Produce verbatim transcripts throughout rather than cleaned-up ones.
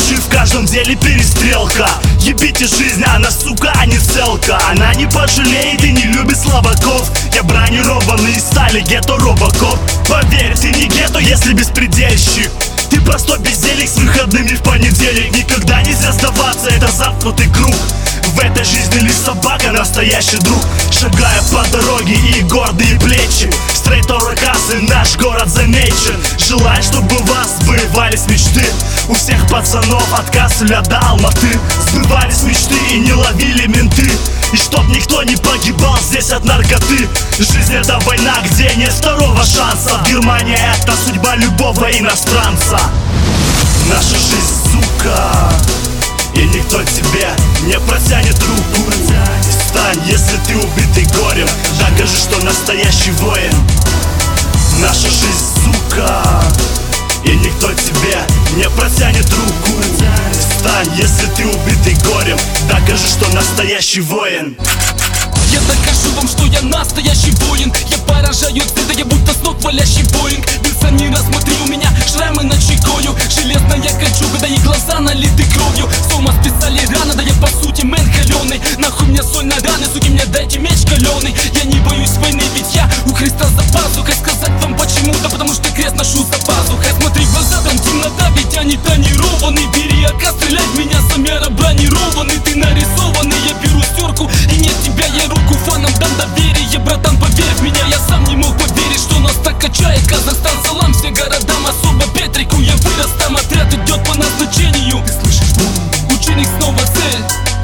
лжи в каждом деле перестрелка. Ебите жизнь, она сука, а не целка. Она не пожалеет и не любит слабаков. Я бронированный из стали, гетто робокоп. Поверь, ты не гетто, если беспредельщик. Ты простой бездельник с выходными в понедельник. Никогда нельзя сдаваться, это замкнутый круг. В этой жизни лишь собака, настоящий друг. Шагая по дороге и гордые плечи. Стрейт оракасы, наш город замечен. Желаю, чтобы у вас сбывались мечты. У всех пацанов от Касселя до Алматы сбывались мечты и не ловили менты. И чтоб никто не погибал здесь от наркоты. Жизнь это война, где нет второго шанса. Германия это судьба любого иностранца. Наша жизнь, сука, и никто тебе не протянет руку. Встань, если ты убитый горем, докажи, что настоящий воин. Наша жизнь, сука, и никто тебе не протянет руку. Встань, если ты убитый горем, докажи, что настоящий воин. Я докажу вам, что я настоящий воин. Я поражаю цвета, я будто с ног валящий Боинг. Вилсонина, смотри, у меня шрамы на чекою. Железная кольчуга, да и глаза налиты кровью. Сома списали рано, да я по сути мэн холеный. Нахуй мне соль на раны, суки, мне дайте меч каленый. Я не боюсь войны, ведь я у Христа за пазухой. Сказать вам почему? Да потому что крест ношу за пазухой. Смотри в глаза, там темнота, ведь они тонированы. Бери АК, стрелять в меня самяра бронированный. Ты нарисованный, я беру стерку, и нет тебя, я руку фанам дам доверие. Братан, поверь в меня, я сам не мог поверить, что нас так качает Казахстан. Салам всем городам, особо Петрику. Я вырос там, отряд идет по назначению. Ты слышишь бум? Ученик снова цель.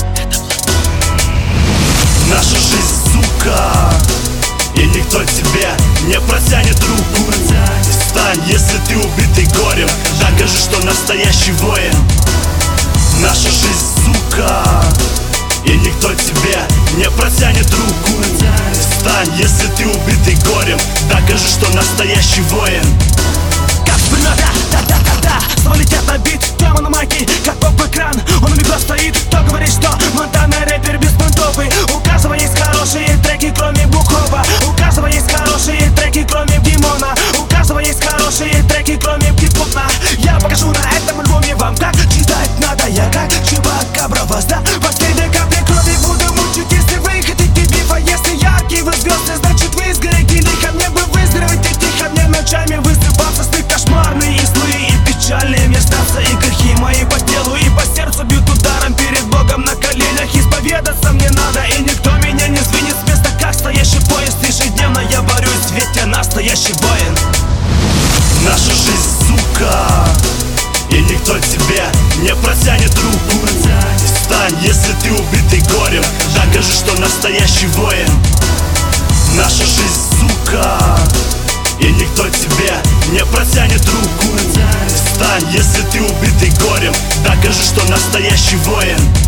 Наша жизнь, сука, и никто тебе не протянет руку. Встань, если ты убитый горем, докажи, что настоящий воин. Наша жизнь, сука, и никто тебе не протянет руку. Встань, если ты убитый горем, докажи, что настоящий воин. Как с пулемета, да-да-да-да, снова летят на бит, прямо на майке, как поп-экран. Он у меня стоит, кто говорит, что Монтана рэпер беспонтовый. У каждого есть хорошие треки, кроме Бухова. У каждого есть хорошие треки, кроме Димона. У каждого есть хорошие треки, кроме Гиппона. Я покажу на этом альбоме вам, как читать надо. Я как Чупакабра вас, да, последней капли крови буду мучить, если вы хотите бифа. Если яркие вы звезды, значит вы сгорите лихо. Мне бы выздороветь и тихо, мне ночами высыпаться сны кошмарные, и злые, и печальные. Мне снятся и грехи мои по телу и по сердцу бьют ударом перед Богом на коленях. Исповедаться мне надо, и никто меня не сдвинет с места, как стоящий поезд. Ежедневно я борюсь, ведь я настоящий воин. Наша жизнь, сука, и никто тебе не протянет руку. Встань, если ты убитый горем, докажи, что настоящий воин. Наша жизнь, сука, и никто тебе не протянет руку. Встань, если ты убитый горем, докажи, что настоящий воин.